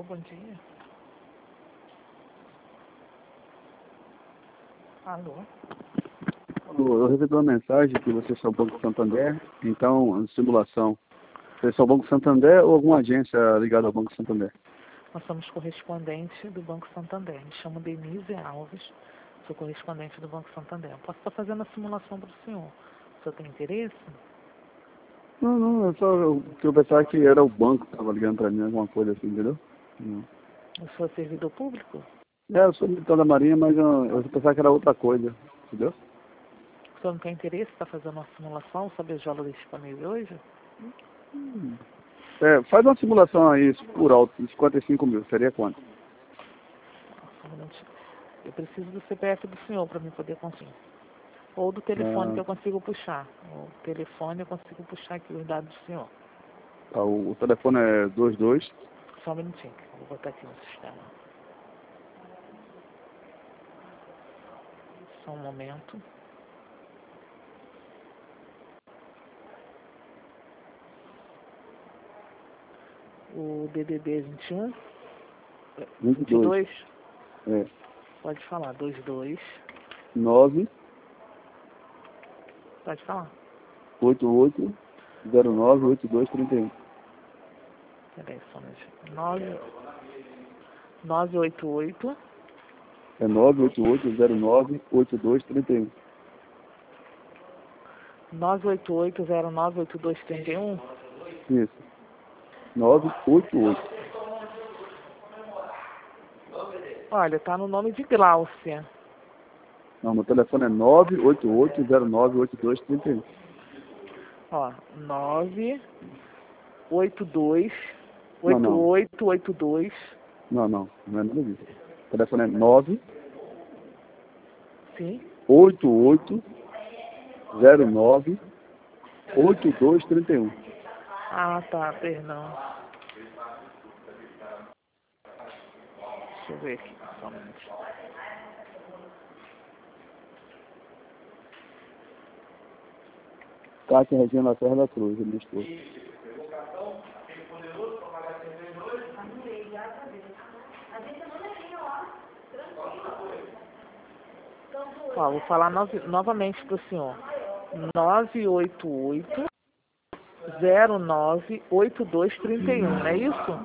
bom dia. Alô? Eu recebi uma mensagem que você é o Banco Santander, então, simulação. Você é o Banco Santander ou alguma agência ligada ao Banco Santander? Nós somos correspondente do Banco Santander. Me chamo Denise Alves, sou correspondente do Banco Santander. Posso estar fazendo a simulação para o senhor. O senhor tem interesse? Não, eu pensava que era o banco que estava ligando para mim, alguma coisa assim, entendeu? Não. O senhor é servidor público? Eu sou militar da Marinha, mas eu pensava que era outra coisa, entendeu? O senhor não tem interesse em estar fazendo uma simulação sobre os valores disponíveis hoje? Faz uma simulação aí, por alto, de 55 mil, seria quanto? Só um minutinho. Eu preciso do CPF do senhor para me poder conseguir. Ou do telefone que eu consigo puxar. O telefone eu consigo puxar aqui os dados do senhor. O telefone é 22. Só um minutinho, vou botar aqui no sistema. Só um momento. O DDD 21? 22? É. Pode falar, 22. 9. Pode falar. 88 09 82 31. Peraí, só um minutinho. 988. É 988 09 82 31. 988 09 82 31? Isso. 988. Olha, tá no nome de Gláucia. Não, meu telefone é 988 09 82 31. Ó, 982 Não. 8882. Não é nada disso. O telefone é 9 Sim? 88 09 82 31. Ah, tá, perdão. Deixa eu ver aqui, só um minutinho. Cátia Regina Serra da Cruz, minha esposa. Ó, vou falar novamente para o senhor. 988 09 82 31, não é isso?